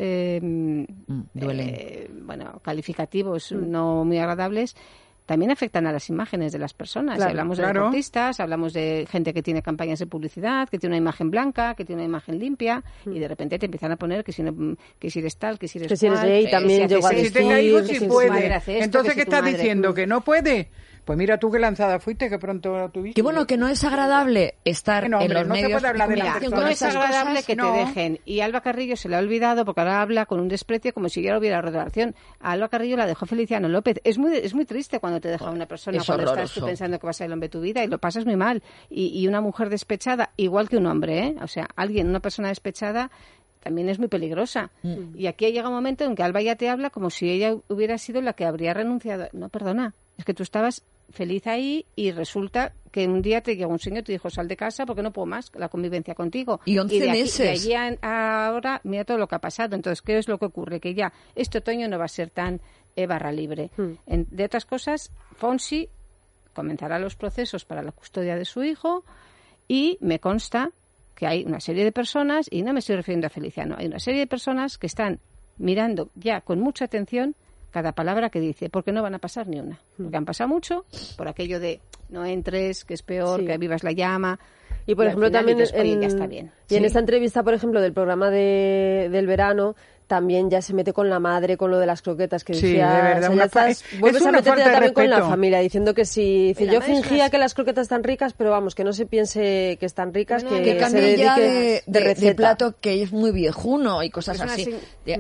duelen. calificativos no muy agradables también afectan a las imágenes de las personas. Claro, Si hablamos de claro. deportistas, hablamos de gente que tiene campañas de publicidad, que tiene una imagen blanca, que tiene una imagen limpia, y de repente te empiezan a poner que si eres tal, que si eres Que si eres cual, gay también si llegó a haces Si decir, tenga hijos, que si si tu puede. madre hace esto, Entonces, que ¿qué si tu estás madre- diciendo? ¿Que no puede? Pues mira tú qué lanzada fuiste, que pronto lo tuviste. Que bueno, que no es agradable estar No, en hombre, los no se medios puede hablar de de la comunicación persona. con No es esas agradable cosas. que te no. dejen. Y Alba Carrillo se le ha olvidado porque ahora habla con un desprecio como si ya lo hubiera redacción. A Alba Carrillo la dejó Feliciano López. Es muy triste cuando te deja una persona, Es cuando estás tú horroroso. pensando que va a ser el hombre de tu vida y lo pasas muy mal. Y una mujer despechada, igual que un hombre, ¿eh? O sea, una persona despechada también es muy peligrosa. Y aquí llega un momento en que Alba ya te habla como si ella hubiera sido la que habría renunciado. No, perdona, es que tú estabas feliz ahí y resulta que un día te llegó un señor y te dijo, sal de casa porque no puedo más la convivencia contigo. Y 11 de aquí- meses. De allí ahora, mira todo lo que ha pasado. Entonces, ¿qué es lo que ocurre? Que ya este otoño no va a ser tan barra libre. De otras cosas, Fonsi comenzará los procesos para la custodia de su hijo y me consta que hay una serie de personas, y no me estoy refiriendo a Feliciano, hay una serie de personas que están mirando ya con mucha atención cada palabra que dice, porque no van a pasar ni una. Porque han pasado mucho por aquello de no entres, que es peor, Sí. que vivas la llama. Y por al ejemplo final también dices, oye, ya está bien. y en Sí. esta entrevista, por ejemplo, del programa del verano, también ya se mete con la madre, con lo de las croquetas que Sí, decía, de verdad, o sea, una ya estás, es vuelves a una meterte falta de también con la respeto. familia, diciendo que si dice, la yo madre es fingía una- que las croquetas están ricas, pero vamos, que no se piense que están ricas, Bueno, que, Que se cambie ya dedique de receta. plato que es muy viejuno y cosas Personas así. sin- Es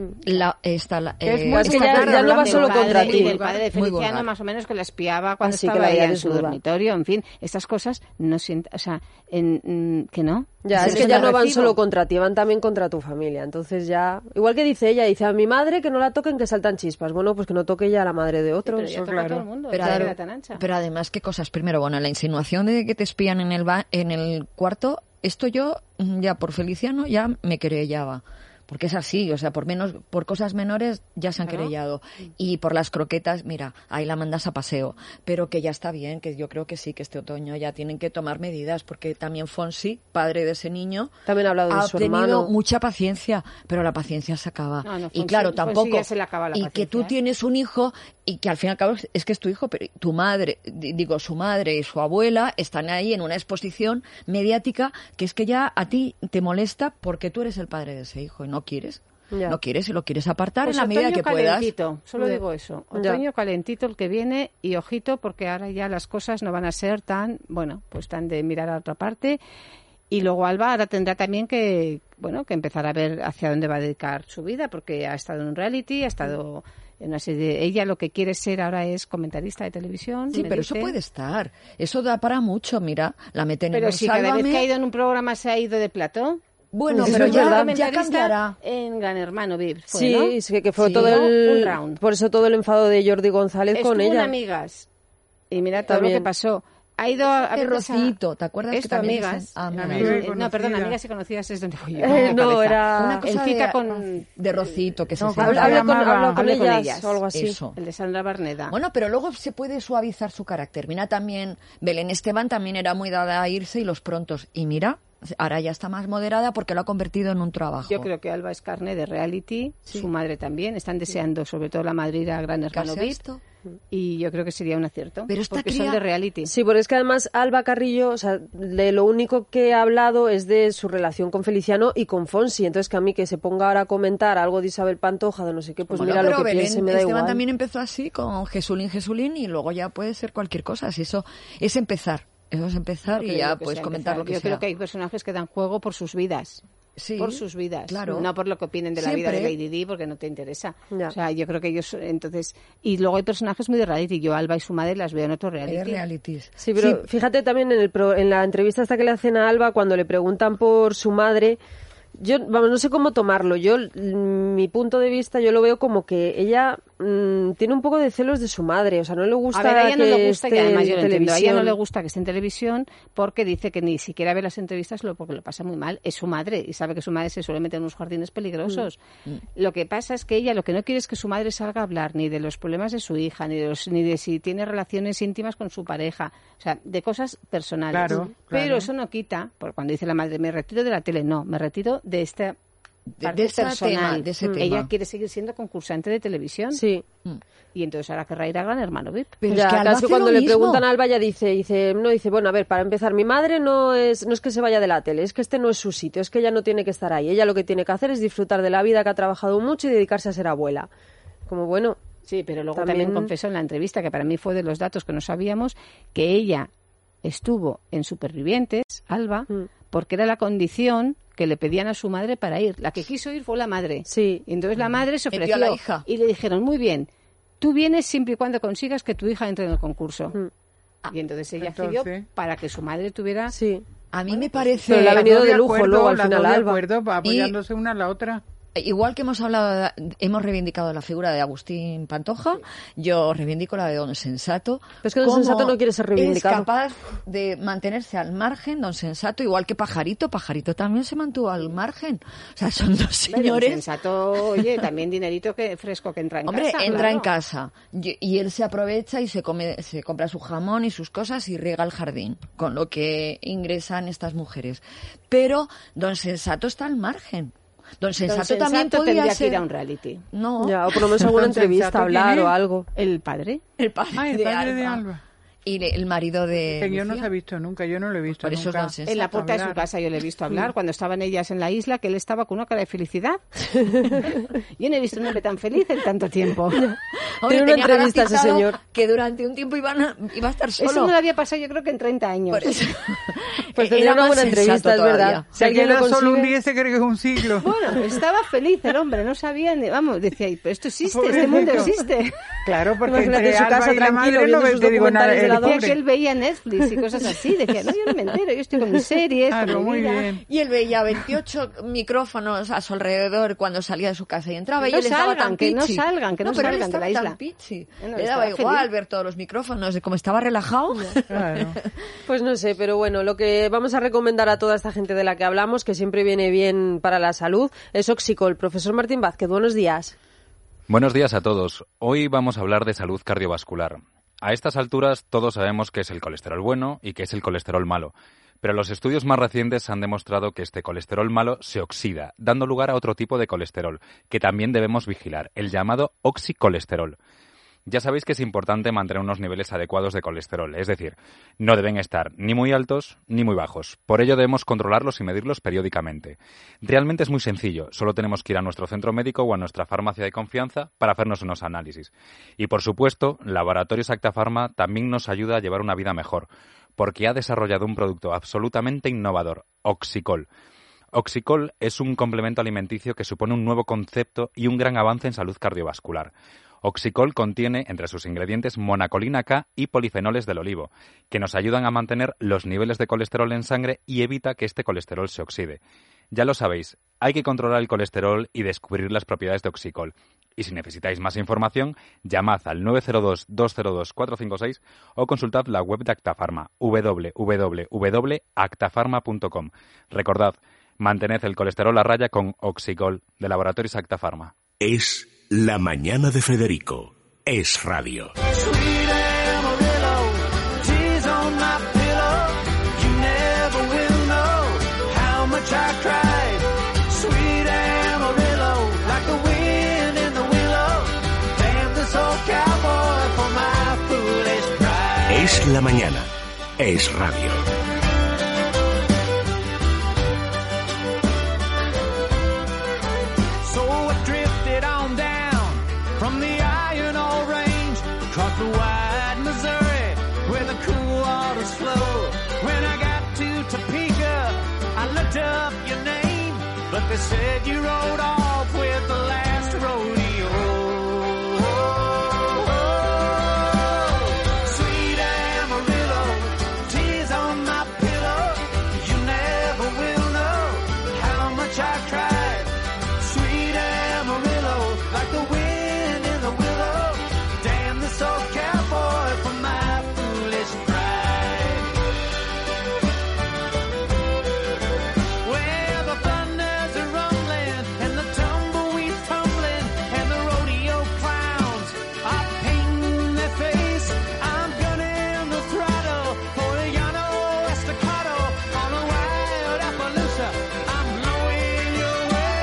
muy Es que ya no va hablando. solo Del padre contra y ti. del padre de Muy Feliciano, vulgar. más o menos, que la espiaba cuando Así que estaba la veía ella en su desnuda. dormitorio. En fin, estas cosas no sienten, o sea, que no. Ya, Se es les que ya no van recibo. solo contra ti, van también contra tu familia. Entonces ya, igual que dice ella, dice a mi madre que no la toquen, que saltan chispas. Bueno, pues que no toque ella a la madre de otros. Pero ya toca a todo el mundo, Pero, ya claro, era tan ancha. pero además, ¿qué cosas? Primero, bueno, la insinuación de que te espían en el cuarto, esto yo ya por Feliciano ya me querellaba. Porque es así, o sea, por cosas menores ya se han querellado. Y por las croquetas, mira, ahí la mandas a paseo. Pero que ya está bien, que yo creo que sí, que este otoño ya tienen que tomar medidas, porque también Fonsi, padre de ese niño, también ha hablado de su hermano. tenido mucha paciencia, pero la paciencia se acaba. No, y claro, tampoco. ya se le acaba la y paciencia, que tú tienes un hijo y que al fin y al cabo es que es tu hijo, pero tu madre, su madre y su abuela están ahí en una exposición mediática que es que ya a ti te molesta porque tú eres el padre de ese hijo y no quieres. Ya. No quieres y lo quieres apartar Pues en la medida que calentito, puedas. solo Ya. digo eso. Ya. Otoño calentito el que viene y ojito porque ahora ya las cosas no van a ser tan, bueno, pues tan de mirar a otra parte. Y luego Alba ahora tendrá también que empezar a ver hacia dónde va a dedicar su vida porque ha estado en un reality, ha estado en una serie. Ella lo que quiere ser ahora es comentarista de televisión. Sí, me pero dice. eso puede estar. Eso da para mucho, mira, la meten en Pero un si cada vez Sálvame. que ha ido en un programa se ha ido de plató. Bueno, Eso pero es ya, verdad. ya Comentarista cambiará. En Gran Hermano VIP, fue, Sí, ¿no? sí, que fue Sí. todo Un round. por eso todo el enfado de Jordi González Estuvo con en ella. Amigas. Y mira todo También. lo que pasó. Ha ido a De veces a- Rocito, ¿te acuerdas? Esto, que también Amigas. dicen- Amigas. Amiga y No, conocida. perdón, Amigas y Conocidas es donde voy yo. No, cabeza. era Una El cosa cita de, con... de Rocito que se No, sienta. ¿cómo se llamaba? habla con Hable con ellas ellas. o algo así. Eso. El de Sandra Barneda. Bueno, pero luego se puede suavizar su carácter. Mira también, Belén Esteban también era muy dada a irse y los prontos. Y mira, ahora ya está más moderada porque lo ha convertido en un trabajo. Yo creo que Alba es carne de reality, su madre también. Están deseando, sobre todo la madre, ir a Gran Hermano ¿Qué VIP. es esto? Y yo creo que sería un acierto. Pero esta porque cría- son de reality. Sí, porque es que además Alba Carrillo, o sea, de lo único que ha hablado es de su relación con Feliciano y con Fonsi. Entonces que a mí que se ponga ahora a comentar algo de Isabel Pantoja, de no sé qué, pues Bueno, mira lo pero que Belén piense, me da Esteban igual. también empezó así con Jesulín y luego ya puede ser cualquier cosa. Si eso es empezar. Eso es empezar No y creo ya que puedes sea comentar empezar. lo que Yo sea. creo que hay personajes que dan juego por sus vidas. Sí, Por sus vidas, claro. no por lo que opinen de la vida Siempre. de Lady Di, porque no te interesa. Ya. O sea, yo creo que ellos, entonces... Y luego hay personajes muy de reality. Yo, Alba y su madre, las veo en otro Hay reality. realities. Sí, pero fíjate también en la entrevista esta que le hacen a Alba, cuando le preguntan por su madre, yo no sé cómo tomarlo. Yo, mi punto de vista, yo lo veo como que ella tiene un poco de celos de su madre. O sea, no le gusta A ver, a ella no que le gusta, y esté además en yo lo entiendo, a ella no televisión. le gusta que esté en televisión porque dice que ni siquiera ve las entrevistas porque lo pasa muy mal. Es su madre y sabe que su madre se suele meter en unos jardines peligrosos. Lo que pasa es que ella lo que no quiere es que su madre salga a hablar ni de los problemas de su hija, ni de si tiene relaciones íntimas con su pareja, o sea, de cosas personales. Claro, Pero claro. eso no quita, porque cuando dice la madre, me retiro de la tele, no, me retiro de esta parte ese personal. tema, de ese tema. Ella quiere seguir siendo concursante de televisión Sí. y entonces ahora querrá ir a Gran Hermano VIP. Pero Ya, es que Alba claro, es que hace cuando lo le mismo. preguntan a Alba ya dice, bueno, a ver, para empezar, mi madre no es que se vaya de la tele, es que este no es su sitio, es que ella no tiene que estar ahí. Ella lo que tiene que hacer es disfrutar de la vida, que ha trabajado mucho y dedicarse a ser abuela. Como bueno, Sí, pero luego También- también confesó en la entrevista, que para mí fue de los datos que no sabíamos, que ella estuvo en Supervivientes, Alba, porque era la condición que le pedían a su madre para ir. La que quiso ir fue la madre. sí. Y entonces la madre se Metió ofreció a la hija. y le dijeron, muy bien, tú vienes siempre y cuando consigas que tu hija entre en el concurso. Y entonces ella accedió Entonces- para que su madre tuviera... Sí. A mí me parece... Pero le ha Las venido dos de lujo acuerdo, luego al las final dos de Alba. acuerdo, apoyándose una a la otra. Igual que hemos hablado, hemos reivindicado la figura de Agustín Pantoja, yo reivindico la de Don Sensato. Pero es que Don Cómo Sensato no quiere ser reivindicado. Es capaz de mantenerse al margen, Don Sensato, igual que Pajarito. Pajarito también se mantuvo al margen. O sea, son dos Bueno, señores... sensato, oye, también dinerito fresco que entra en Hombre, casa. entra claro. en casa y él se aprovecha y se compra su jamón y sus cosas y riega el jardín, con lo que ingresan estas mujeres. Pero Don Sensato está al margen. Don Sensato también podría tendría que ser... ir a un reality. No, Ya, o por lo menos alguna Don Sensato, entrevista, hablar ¿quién es? o algo. ¿El padre? el padre, Ah, el padre de Alba. Y el marido de Que yo no Lucía. se ha visto nunca, yo no lo he visto Por eso es nunca. Don Sensato. En la puerta de su hablar. casa yo le he visto hablar cuando estaban ellas en la isla, que él estaba con una cara de felicidad. Yo no he visto un hombre tan feliz en tanto tiempo. Hombre, Tiene una tenía entrevista ese garantizado señor. que durante un tiempo iba a estar solo. Eso no le había pasado yo creo que en 30 años. Por eso. Pues tendría Era una más buena sensato entrevista, es todavía. verdad. Si Se alguien lo queda solo un consigue... día y se cree que es un siglo. Bueno, estaba feliz el hombre, no sabía ni... Vamos, decía, pero esto existe, este Pobrecito. mundo existe. Claro, porque Imagínate entre su Alba casa y la tranquilo, madre no viendo ves, sus te digo, nada, documentales de ordenador. Decía que él veía Netflix y cosas así. Decía, no, yo no me entero, yo estoy con mis series, con mi muy vida. bien. Y él veía 28 micrófonos a su alrededor cuando salía de su casa y entraba. Y él estaba tan que no pichi. salgan, que no pero él salgan de la estaba isla. tan pichi. No, Le daba estaba igual feliz. ver todos los micrófonos. Como estaba relajado. Claro. Pues no sé, pero bueno, lo que vamos a recomendar a toda esta gente de la que hablamos, que siempre viene bien para la salud, es Oxicol. Profesor Martín Vázquez, buenos días. Buenos días a todos. Hoy vamos a hablar de salud cardiovascular. A estas alturas todos sabemos qué es el colesterol bueno y qué es el colesterol malo. Pero los estudios más recientes han demostrado que este colesterol malo se oxida, dando lugar a otro tipo de colesterol, que también debemos vigilar, el llamado oxicolesterol. Ya sabéis que es importante mantener unos niveles adecuados de colesterol, es decir, no deben estar ni muy altos ni muy bajos. Por ello debemos controlarlos y medirlos periódicamente. Realmente es muy sencillo, solo tenemos que ir a nuestro centro médico o a nuestra farmacia de confianza para hacernos unos análisis. Y por supuesto, Laboratorios Acta Pharma también nos ayuda a llevar una vida mejor, porque ha desarrollado un producto absolutamente innovador, Oxicol. Oxicol es un complemento alimenticio que supone un nuevo concepto y un gran avance en salud cardiovascular. Oxicol contiene, entre sus ingredientes, monacolina K y polifenoles del olivo, que nos ayudan a mantener los niveles de colesterol en sangre y evita que este colesterol se oxide. Ya lo sabéis, hay que controlar el colesterol y descubrir las propiedades de Oxicol. Y si necesitáis más información, llamad al 902-202-456 o consultad la web de Acta Pharma, www.actafarma.com. Recordad, mantened el colesterol a raya con Oxicol, de Laboratorios Acta Pharma. Es La Mañana de Federico. Es radio. Es La Mañana. Es radio. They said you rode off with the last rodeo. Sweet Amarillo, tears on my pillow. You never will know how much I cried. Sweet Amarillo, like the wind in the willow. Damn this old cowboy for my foolish pride. Well, the thunder's rumbling and the tumbleweeds tumbling and the rodeo clowns are painting their face. I'm gunning the throttle for a llano estacado on a wild Appaloosa. I'm blowing your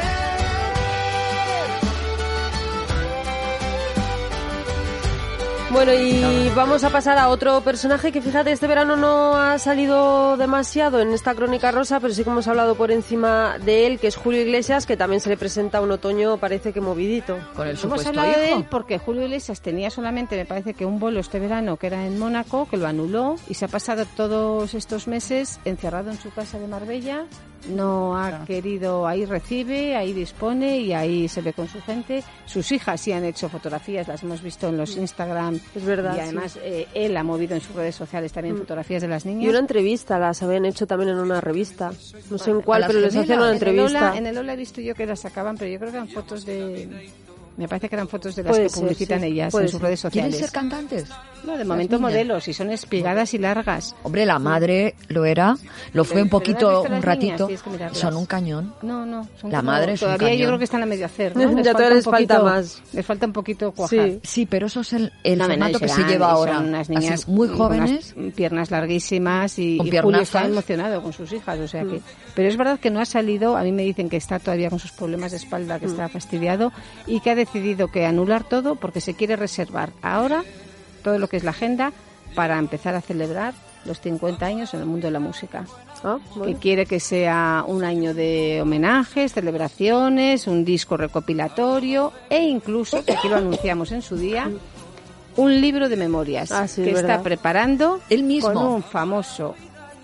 way. Bueno, y vamos a pasar a otro personaje que, fíjate, este verano no ha salido demasiado en esta crónica rosa, pero sí que hemos hablado por encima de él, que es Julio Iglesias, que también se le presenta un otoño, parece que movidito. Con el Hemos supuesto hablado de hijo. él porque Julio Iglesias tenía solamente, me parece que un vuelo este verano que era en Mónaco, que lo anuló y se ha pasado todos estos meses encerrado en su casa de Marbella. No ha querido, ahí recibe, ahí dispone y ahí se ve con su gente. Sus hijas sí han hecho fotografías, las hemos visto en los Instagram. Es verdad, Y además él ha movido en sus redes sociales también fotografías de las niñas. Y una entrevista las habían hecho también en una revista. No sé en cuál, las pero les hacían una gemelas. entrevista. En el Ola he visto yo que las sacaban, pero yo creo que eran fotos de... Me parece que eran fotos de las Puede que ser, publicitan sí, ellas puede en sus ser. redes ¿Quieren sociales. ser cantantes? No, de Las momento niñas. modelos y son espigadas y largas. Hombre, la madre lo era, lo fue un ¿Pero poquito, has visto un las ratito. niñas? Tienes que mirarlas. Son un cañón. No, son La como- madre es un todavía yo cañón. creo que están a medio hacer, ¿no? Ya todavía les un falta poquito- más. Les falta un poquito cuajar. Sí. Sí, pero eso es el No, formato que se serán, lleva y ahora. Son unas niñas Así, muy con jóvenes. unas piernas larguísimas y Con Julio está piernazas. emocionado con sus hijas, o sea que... Pero es verdad que no ha salido, a mí me dicen que está todavía con sus problemas de espalda, que está fastidiado y que ha decidido que anular todo porque se quiere reservar ahora todo lo que es la agenda para empezar a celebrar los 50 años en el mundo de la música. Ah, Que bueno. quiere que sea un año de homenajes, celebraciones, un disco recopilatorio e incluso, que aquí lo anunciamos en su día, un libro de memorias Ah, sí, que verdad. está preparando Él mismo. con un famoso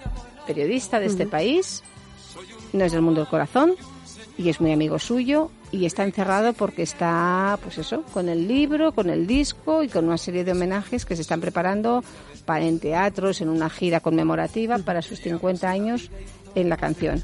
periodista de este país, no es del mundo del corazón y es muy amigo suyo y está encerrado porque está, pues eso, con el libro, con el disco y con una serie de homenajes que se están preparando en teatros, en una gira conmemorativa para sus 50 años en la canción.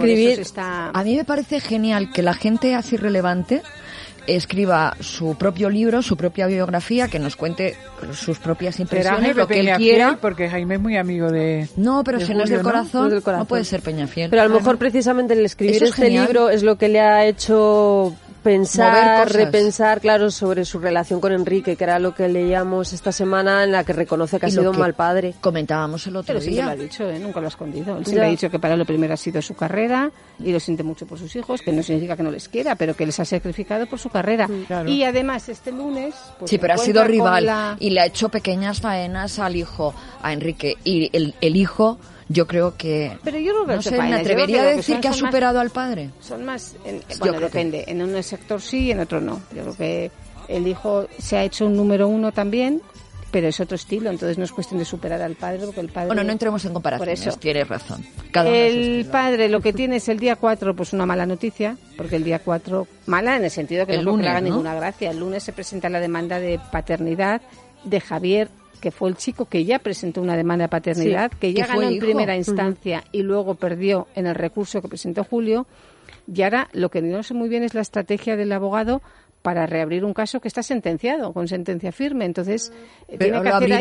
A mí me parece genial que la gente así relevante escriba su propio libro, su propia biografía, que nos cuente sus propias impresiones, lo que él quiera. Porque Jaime es muy amigo de... No, pero si no es del corazón, no puede ser Peñafiel. Pero a lo mejor precisamente el escribir este libro es lo que le ha hecho pensar, repensar, claro, sobre su relación con Enrique, que era lo que leíamos esta semana, en la que reconoce que ha sido un mal padre. Comentábamos el otro día. Pero sí lo ha dicho, nunca lo ha escondido. Él siempre ha dicho que para lo primero ha sido su carrera y lo siente mucho por sus hijos, que no significa que no les quiera, pero que les ha sacrificado por su carrera. Claro. Y además este lunes... Pues, sí, pero ha sido rival y le ha hecho pequeñas faenas al hijo, a Enrique, y el hijo... Yo creo que... Pero yo no sé, me atrevería a decir que ha superado al padre. Son más... bueno, depende. En un sector sí, en otro no. Yo creo que el hijo se ha hecho un número 1 también, pero es otro estilo. Entonces no es cuestión de superar al padre, porque el padre... Bueno, no entremos en comparaciones. Por eso, tienes razón. El padre lo que tiene es el día 4, pues una mala noticia, porque el día 4... Mala en el sentido que no le haga ninguna gracia. El lunes se presenta la demanda de paternidad de Javier, que fue el chico que ya presentó una demanda de paternidad, que ya ganó en primera instancia y luego perdió en el recurso que presentó Julio. Y ahora lo que no sé muy bien es la estrategia del abogado para reabrir un caso que está sentenciado, con sentencia firme. Entonces, tiene que hacer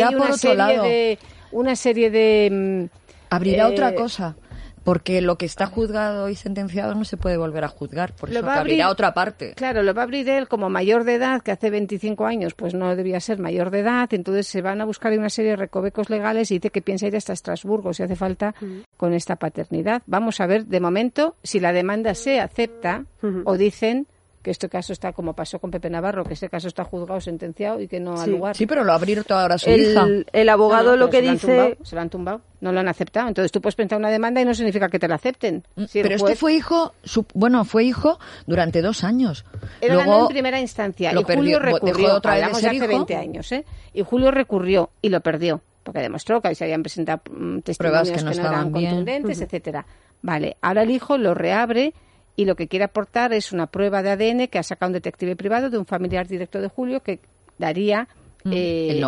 ahí una serie de... Abrirá otra cosa. Porque lo que está juzgado y sentenciado no se puede volver a juzgar, por eso abrirá otra parte. Claro, lo va a abrir él como mayor de edad, que hace 25 años pues no debía ser mayor de edad, entonces se van a buscar una serie de recovecos legales y dice que piensa ir hasta Estrasburgo, si hace falta, con esta paternidad. Vamos a ver, de momento, si la demanda se acepta o dicen que este caso está como pasó con Pepe Navarro, que ese caso está juzgado, sentenciado y que no ha lugar. Sí, pero lo abrió toda ahora su hija. El abogado lo que dice... Se lo han tumbado, no lo han aceptado. Entonces tú puedes presentar una demanda y no significa que te la acepten. Si pero este fue hijo, fue hijo durante 2 años. Él ganó en primera instancia y Julio recurrió, hablamos de hace 20 años, y Julio recurrió y lo perdió, porque demostró que se habían presentado testimonios que no eran contundentes, etcétera. Vale, ahora el hijo lo reabre y lo que quiere aportar es una prueba de ADN que ha sacado un detective privado de un familiar directo de Julio que daría el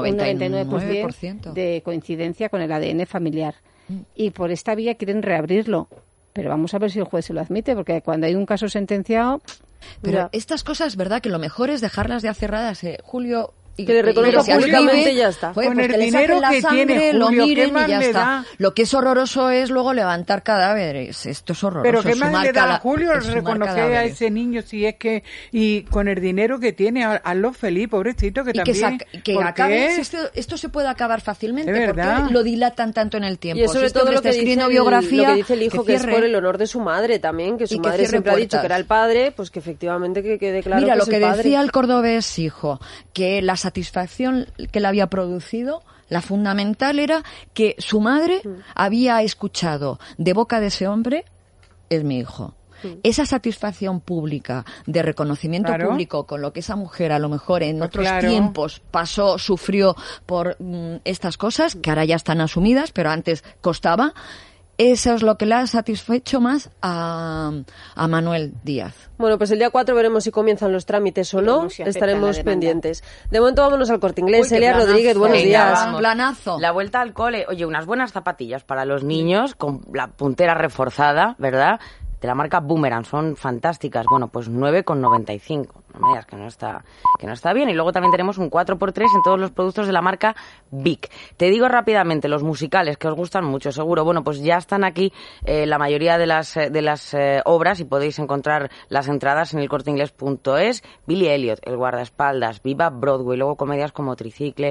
99% de coincidencia con el ADN familiar. Y por esta vía quieren reabrirlo. Pero vamos a ver si el juez se lo admite, porque cuando hay un caso sentenciado... Pero estas cosas, ¿verdad? Que lo mejor es dejarlas ya cerradas. Julio... Y que le reconozca públicamente y ya está. Con el dinero que tiene Julio, ¿qué más le da? Lo que es horroroso es luego levantar cadáveres. Esto es horroroso. Pero ¿qué más le da a Julio reconocer a ese niño si es que... Y con el dinero que tiene, hazlo feliz, pobrecito, que también... Que acabe, esto se puede acabar fácilmente. ¿Por qué lo dilatan tanto en el tiempo? Y sobre todo lo que dice el hijo, que es por el honor de su madre también, que su madre siempre ha dicho que era el padre, pues que efectivamente que quede claro que es el padre. Mira, lo que decía el cordobés hijo, que la satisfacción que le había producido, la fundamental era que su madre había escuchado de boca de ese hombre, es mi hijo. Esa satisfacción pública, de reconocimiento público, con lo que esa mujer a lo mejor en otros tiempos sufrió por estas cosas, que ahora ya están asumidas, pero antes costaba. Eso es lo que le ha satisfecho más a Manuel Díaz. Bueno, pues el día 4 veremos si comienzan los trámites o no. Estaremos pendientes. De momento vámonos al Corte Inglés. Elia Rodríguez, buenos días. Planazo. La vuelta al cole. Oye, unas buenas zapatillas para los niños con la puntera reforzada, ¿verdad? De la marca Boomerang, son fantásticas. Bueno, pues 9,95. No me digas que no está bien. Y luego también tenemos un 4x3 en todos los productos de la marca Vic. Te digo rápidamente, los musicales que os gustan mucho, seguro. Bueno, pues ya están aquí la mayoría de las obras y podéis encontrar las entradas en elcorteinglés.es. Billy Elliot, El guardaespaldas, Viva Broadway, luego comedias como Tricicle,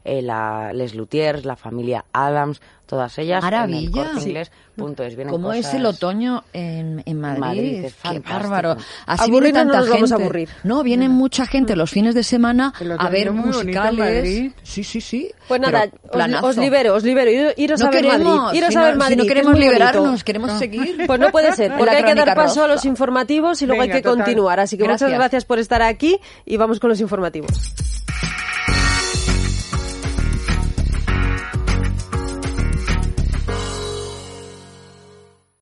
Les Luthiers, La familia Adams, todas ellas Maravilla. En elcorteinglés.es. ¿Cómo cosas... es el otoño en Madrid? Es qué bárbaro. Así viene tanta gente. Vamos a aburrir. No, viene mucha gente los fines de semana a ver musicales. Sí. Pues nada, os libero. Iros a ver Madrid. Iros a ver Madrid. Si no queremos liberarnos, queremos seguir. Pues no puede ser, porque hay que dar paso a los informativos y luego hay que continuar. Así que muchas gracias por estar aquí y vamos con los informativos.